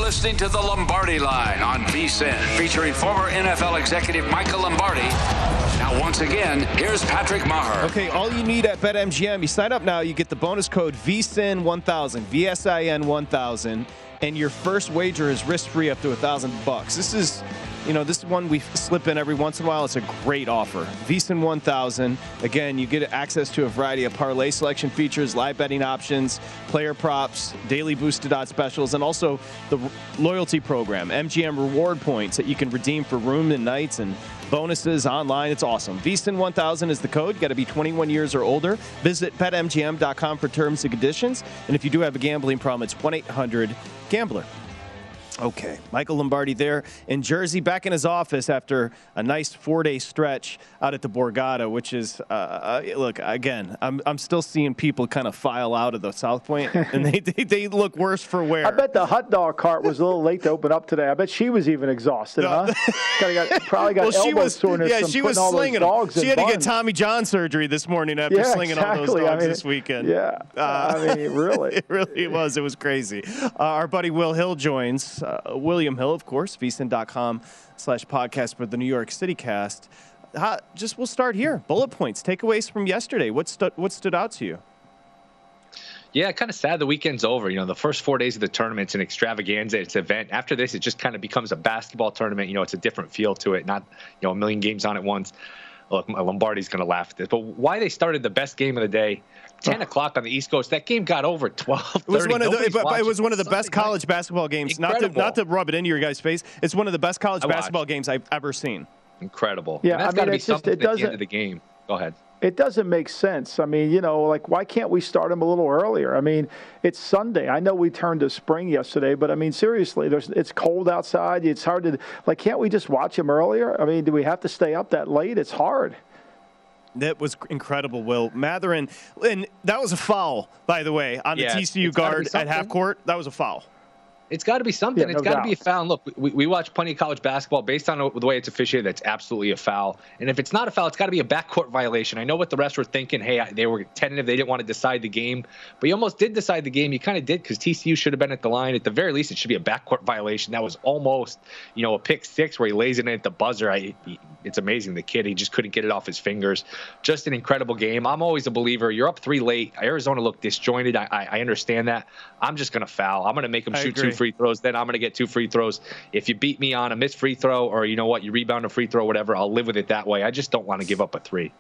listening to The Lombardi Line on V S I N, featuring former N F L executive Michael Lombardi. Now, once again, here's Patrick Maher. Okay, all you need at BetMGM, you sign up now, you get the bonus code V S I N one thousand, V S I N one thousand, and your first wager is risk-free up to one thousand bucks. This is, you know, this is one we slip in every once in a while. It's a great offer. V S I N one thousand. Again, you get access to a variety of parlay selection features, live betting options, player props, daily boosted odds specials, and also the loyalty program, M G M reward points that you can redeem for room and nights and bonuses online. It's awesome. V S I N one thousand is the code. You got to be twenty-one years or older. Visit bet M G M dot com for terms and conditions. And if you do have a gambling problem, it's one eight hundred gambler. Okay, Michael Lombardi there in Jersey, back in his office after a nice four-day stretch out at the Borgata, which is, uh, look, again, I'm I'm still seeing people kind of file out of the South Point, and they, they they look worse for wear. I bet the hot dog cart was a little late to open up today. I bet she was even exhausted, No. huh? got, probably got well, she elbow was, soreness yeah, from she putting was all those slinging dogs them. She in had to get buns. Tommy John surgery this morning after Yeah, slinging all those exactly. dogs I mean, this weekend. Yeah, Uh, I mean, really. It really was. It was crazy. Uh, our buddy Will Hill joins. Uh, William Hill, of course, V S I N dot com slash podcast for the New York City cast. How, just we'll start here. Bullet points, takeaways from yesterday. What, stu- what stood out to you? Yeah, kind of sad the weekend's over. You know, the first four days of the tournament's an extravaganza. It's an event. After this, it just kind of becomes a basketball tournament. You know, it's a different feel to it, not, you know, a million games on at once. Look, Lombardi's going to laugh at this. But why they started the best game of the day, ten o'clock on the East Coast, that game got over twelve thirty. It was one of the, Nobody's but, but it was watching. one of the Sunday best college night. basketball games. Not to, Incredible. not to rub it into your guys' face. It's one of the best college I watched. basketball games I've ever seen. Incredible. Yeah, and that's I got mean, to be it's just- something it at the end doesn't- of the game. Go ahead. It doesn't make sense. I mean, you know, like, why can't we start them a little earlier? I mean, it's Sunday. I know we turned to spring yesterday, but I mean, seriously, there's it's cold outside. It's hard to, like, can't we just watch them earlier? I mean, do we have to stay up that late? It's hard. That was incredible, Will. Matherin, and that was a foul, by the way, on the Yeah, T C U it's gotta be guard at half something. court. That was a foul. It's got to be something. Yeah, it's no got to be a doubt. foul. And look, we, we watch plenty of college basketball based on the way it's officiated. That's absolutely a foul. And if it's not a foul, it's got to be a backcourt violation. I know what the refs were thinking. Hey, they were tentative. They didn't want to decide the game. But you almost did decide the game. You kind of did because T C U should have been at the line. At the very least, it should be a backcourt violation. That was almost, you know, a pick six where he lays it in at the buzzer. I, he, it's amazing. The kid, he just couldn't get it off his fingers. Just an incredible game. I'm always a believer. You're up three late. Arizona looked disjointed. I, I, I understand that. I'm just going to foul. I'm going to make him I shoot agree. two free throws. Then I'm going to get two free throws. If you beat me on a missed free throw or, you know what, you rebound a free throw, whatever, I'll live with it that way. I just don't want to give up a three.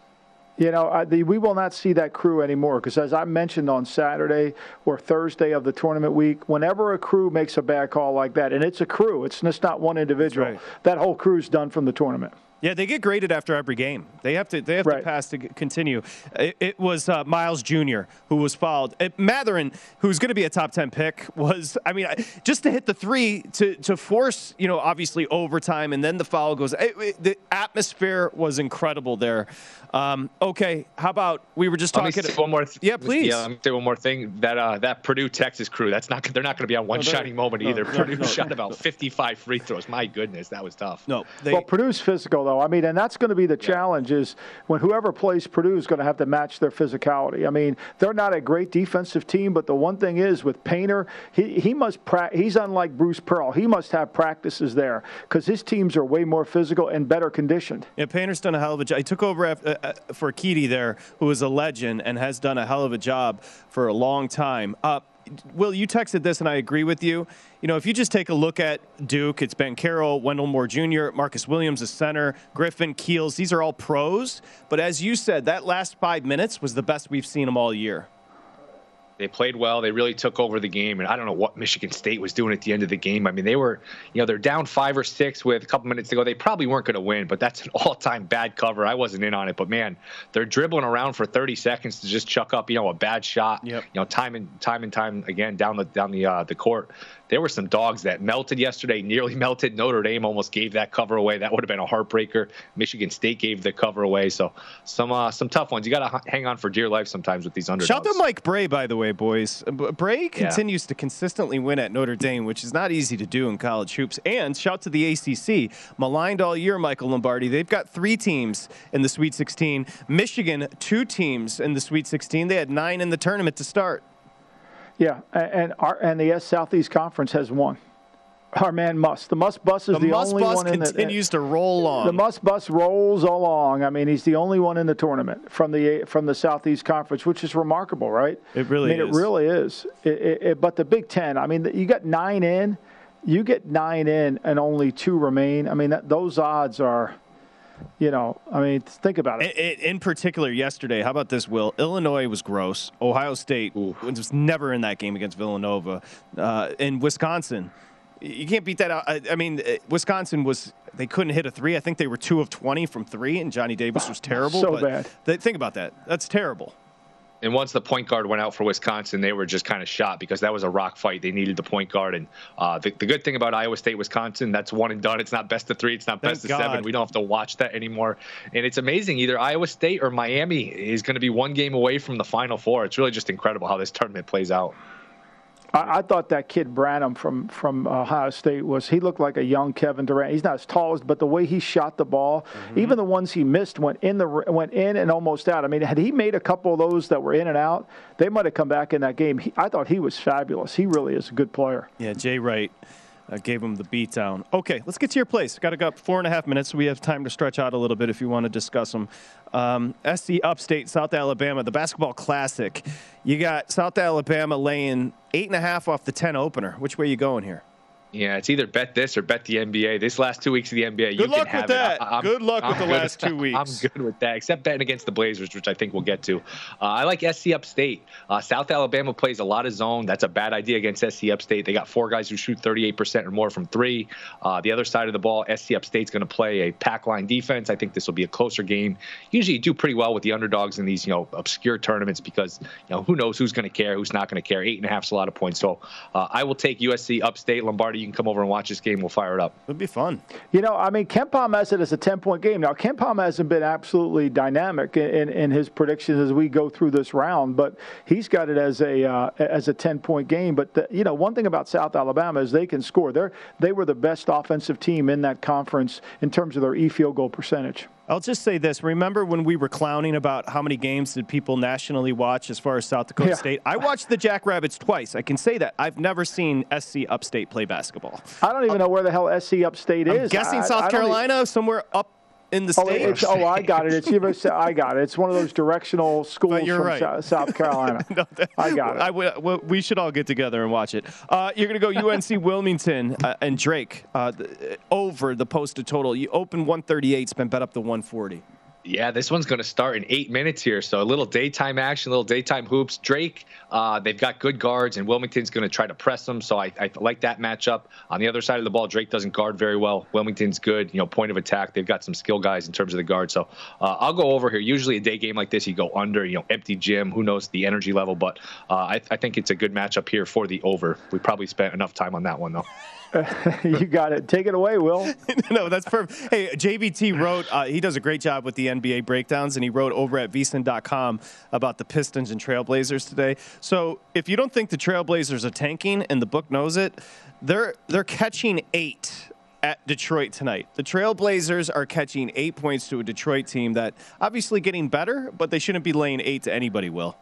You know, I, the, we will not see that crew anymore because, as I mentioned on Saturday or Thursday of the tournament week, whenever a crew makes a bad call like that, and it's a crew, it's just not one individual, Right. that whole crew's done from the tournament. Yeah, they get graded after every game. They have to they have Right. to pass to g- continue. It, it was uh, Miles Junior who was fouled. Uh, Matherin, who's going to be a top ten pick, was, I mean, I- just to hit the three, to, to force, you know, obviously overtime, and then the foul goes. It, it- the atmosphere was incredible there. Um, okay, how about, we were just Let me talking. say one more th- Yeah, please. Yeah, let me say one more thing. That uh, that Purdue Texas crew, that's not they're not going to be on one No, they're- shining moment no, either. no, Purdue no. shot about fifty-five free throws. My goodness, that was tough. No, they, Well, Purdue's physical, though. I mean, and that's going to be the challenge is when whoever plays Purdue is going to have to match their physicality. I mean, they're not a great defensive team, but the one thing is with Painter, he, he must pra- he's unlike Bruce Pearl. He must have practices there because his teams are way more physical and better conditioned. Yeah, Painter's done a hell of a job. He took over after, uh, uh, for Keedy there, who is a legend and has done a hell of a job for a long time. Uh, Will, you texted this, and I agree with you. You know, if you just take a look at Duke, it's Ben Carroll, Wendell Moore Junior, Marcus Williams, the center, Griffin, Keels. These are all pros. But as you said, that last five minutes was the best we've seen them all year. They played well. They really took over the game. And I don't know what Michigan State was doing at the end of the game. I mean, they were, you know, they're down five or six with a couple minutes to go. They probably weren't going to win, but that's an all-time bad cover. I wasn't in on it. But, man, they're dribbling around for thirty seconds to just chuck up, you know, a bad shot. Yep. You know, time and time and time again down the down the uh, the court. There were some dogs that melted yesterday, nearly melted. Notre Dame almost gave that cover away. That would have been a heartbreaker. Michigan State gave the cover away. So some uh, some tough ones. You got to h- hang on for dear life sometimes with these underdogs. Shout to Mike Bray, by the way, boys. B- Bray continues to consistently win at Notre Dame, which is not easy to do in college hoops. And shout to the A C C. Maligned all year, Michael Lombardi. They've got three teams in the Sweet sixteen. Michigan, two teams in the Sweet sixteen. They had nine in the tournament to start. Yeah, and our, and the Southeast Conference has one. Our man Muss. The Muss bus is the, the Muss only bus one in the continues to roll on. The Muss bus rolls along. I mean, he's the only one in the tournament from the from the Southeast Conference, which is remarkable, right? It really I mean, is. It really is. It, it, it, but the Big Ten, I mean, you got nine in, you get nine in, and only two remain. I mean, that, those odds are, you know, I mean, think about it. In, in particular, yesterday, how about this, Will? Illinois was gross. Ohio State Ooh. was never in that game against Villanova. Uh, in Wisconsin, you can't beat that out. I, I mean, Wisconsin was – they couldn't hit a three. I think they were two of twenty from three, and Johnny Davis was terrible. So but bad. They, think about that. That's terrible. And once the point guard went out for Wisconsin, they were just kind of shot because that was a rock fight. They needed the point guard. And uh, the, the good thing about Iowa State, Wisconsin, that's one and done. It's not best of three. It's not best Thank of God. seven. We don't have to watch that anymore. And it's amazing. Either Iowa State or Miami is going to be one game away from the Final Four. It's really just incredible how this tournament plays out. I, I thought that kid Branham from from Ohio State was he looked like a young Kevin Durant. He's not as tall as, but the way he shot the ball, mm-hmm. even the ones he missed went in the went in and almost out. I mean, had he made a couple of those that were in and out, they might have come back in that game. He, I thought he was fabulous. He really is a good player. Yeah, Jay Wright uh, gave him the beat down. Okay, let's get to your place. Got to go up four and a half minutes, so we have time to stretch out a little bit if you want to discuss them. Um, S C Upstate, South Alabama, the basketball classic. You got South Alabama laying eight and a half off the ten opener. Which way are you going here? Yeah, it's either bet this or bet the N B A. This last two weeks of the N B A, good you luck can have with that. it. I, good luck I'm with the good. last two weeks. I'm good with that, except betting against the Blazers, which I think we'll get to. Uh, I like S C Upstate. Uh, South Alabama plays a lot of zone. That's a bad idea against S C Upstate. They got four guys who shoot thirty-eight percent or more from three. Uh, the other side of the ball, S C Upstate's going to play a pack line defense. I think this will be a closer game. Usually you do pretty well with the underdogs in these, you know, obscure tournaments because, you know, who knows who's going to care, who's not going to care. Eight and a half is a lot of points. So uh, I will take U S C Upstate. Lombardi, you can come over and watch this game. We'll fire it up. It'll be fun. You know, I mean, Ken Pom has it as a ten-point game. Now, Ken Pom hasn't been absolutely dynamic in, in, in his predictions as we go through this round, but he's got it as a uh, as a ten-point game. But, the, you know, one thing about South Alabama is they can score. They're, they were the best offensive team in that conference in terms of their e-field goal percentage. I'll just say this. Remember when we were clowning about how many games did people nationally watch as far as South Dakota yeah. State? I watched the Jackrabbits twice. I can say that. I've never seen S C Upstate play basketball. I don't even know where the hell S C Upstate I'm is. guessing I, South I Carolina, even... somewhere up in the oh, state. It's, oh, I got it. It's I got it. It's one of those directional schools you're from right. South, South Carolina. no, that, I got it. I, I, we should all get together and watch it. Uh, you're going to go U N C Wilmington uh, and Drake uh, the, over the posted total. You open one thirty-eight, it's been bet up to one forty. Yeah, this one's going to start in eight minutes here. So a little daytime action, a little daytime hoops. Drake, uh, they've got good guards, and Wilmington's going to try to press them. So I, I like that matchup. On the other side of the ball, Drake doesn't guard very well. Wilmington's good, you know, point of attack. They've got some skill guys in terms of the guard. So uh, I'll go over here. Usually a day game like this, you go under, you know, empty gym. Who knows the energy level? But uh, I, I think it's a good matchup here for the over. We probably spent enough time on that one, though. You got it. Take it away, Will. No, that's perfect. Hey, J V T wrote, uh, he does a great job with the N B A breakdowns, and he wrote over at V S I N dot com about the Pistons and Trailblazers today. So if you don't think the Trailblazers are tanking, and the book knows it, they're they're catching eight at Detroit tonight. The Trailblazers are catching eight points to a Detroit team that obviously getting better, but they shouldn't be laying eight to anybody, Will.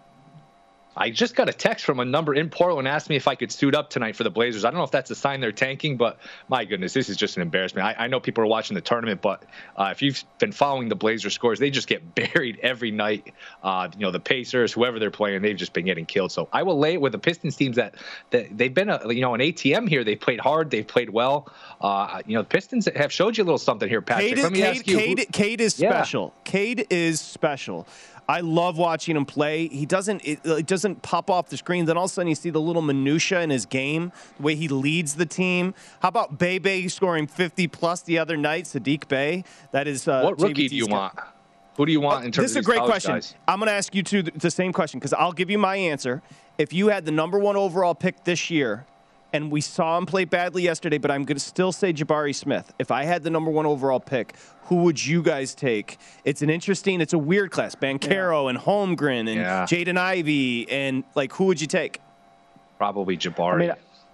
I just got a text from a number in Portland asked me if I could suit up tonight for the Blazers. I don't know if that's a sign they're tanking, but my goodness, this is just an embarrassment. I, I know people are watching the tournament, but uh, if you've been following the Blazers scores, they just get buried every night. Uh, you know, the Pacers, whoever they're playing, they've just been getting killed. So I will lay it with the Pistons teams that, that they've been, a, you know, an A T M here. They've played hard. They've played well. Uh, you know, the Pistons have showed you a little something here, Patrick. Cade, Let me Cade, ask you. Cade, Cade is yeah. special. Cade is special. I love watching him play. He doesn't it, it doesn't pop off the screen. Then all of a sudden you see the little minutia in his game, the way he leads the team. How about Bebe scoring fifty plus the other night? Sadiq Bey. That is uh, what rookie do you want? Who do you want in terms this of This is a great question. Guys? I'm going to ask you two the same question because I'll give you my answer. If you had the number one overall pick this year, and we saw him play badly yesterday, but I'm going to still say Jabari Smith. If I had the number one overall pick, who would you guys take? It's an interesting, it's a weird class. Banchero yeah. and Holmgren and yeah. Jaden Ivey, and, like, who would you take? Probably Jabari. I mean,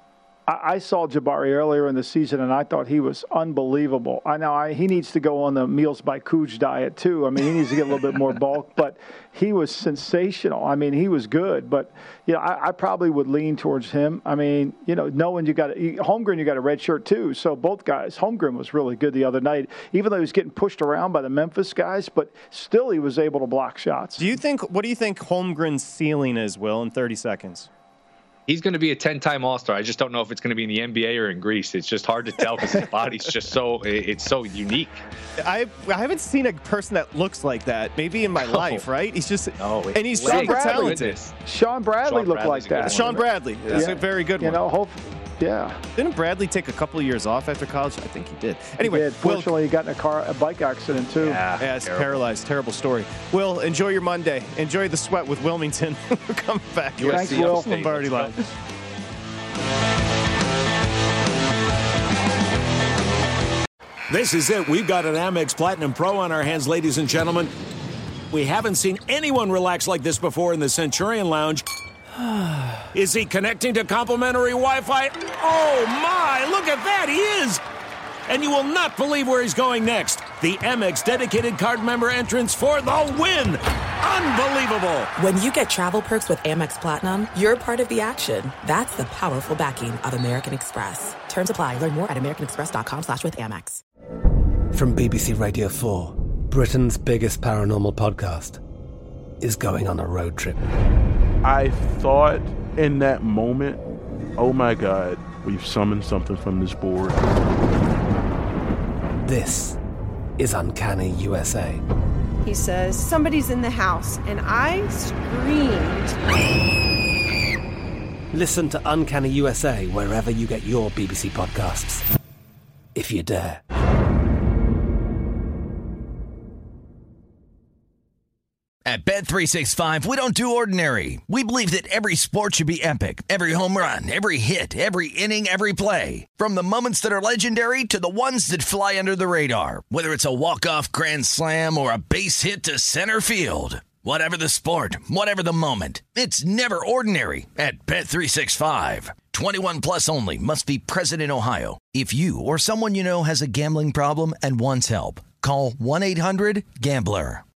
I, I saw Jabari earlier in the season, and I thought he was unbelievable. I know I, he needs to go on the Meals by Cooch diet, too. I mean, he needs to get a little bit more bulk, but he was sensational. I mean, he was good, but, you know, I, I probably would lean towards him. I mean, you know, knowing you got a, Holmgren, you got a red shirt, too. So both guys, Holmgren was really good the other night, even though he was getting pushed around by the Memphis guys, but still he was able to block shots. Do you think, what do you think Holmgren's ceiling is, Will, in thirty seconds? He's going to be a ten-time All-Star. I just don't know if it's going to be in the N B A or in Greece. It's just hard to tell because his body's just so it's so unique. I I haven't seen a person that looks like that maybe in my No. life, right? He's just No, and he's Sean super Bradley. talented. Sean Bradley Sean looked Bradley's like a good that. one. Sean Bradley is Yeah. a very good You one. know, hope, yeah. Didn't Bradley take a couple of years off after college? I think he did. Anyway, He did. Will, Fortunately, he got in a car, a bike accident, too. yeah, yeah, it's paralyzed. Terrible story. Will, enjoy your Monday. Enjoy the sweat with Wilmington. We're coming back. Thanks, Will. Lombardi Line. This is it. We've got an Amex Platinum Pro on our hands, ladies and gentlemen. We haven't seen anyone relax like this before in the Centurion Lounge. Is he connecting to complimentary Wi-Fi? Oh, my! Look at that! He is! And you will not believe where he's going next. The Amex dedicated card member entrance for the win! Unbelievable! When you get travel perks with Amex Platinum, you're part of the action. That's the powerful backing of American Express. Terms apply. Learn more at americanexpress.com slash with Amex. From B B C Radio four, Britain's biggest paranormal podcast is going on a road trip. I thought in that moment, oh my God, we've summoned something from this board. This is Uncanny U S A. He says, somebody's in the house, and I screamed. Listen to Uncanny U S A wherever you get your B B C podcasts, if you dare. At Bet three sixty-five, we don't do ordinary. We believe that every sport should be epic. Every home run, every hit, every inning, every play. From the moments that are legendary to the ones that fly under the radar. Whether it's a walk-off grand slam or a base hit to center field. Whatever the sport, whatever the moment. It's never ordinary at Bet three sixty-five. twenty-one plus only. Must be present in Ohio. If you or someone you know has a gambling problem and wants help, call one eight hundred gambler.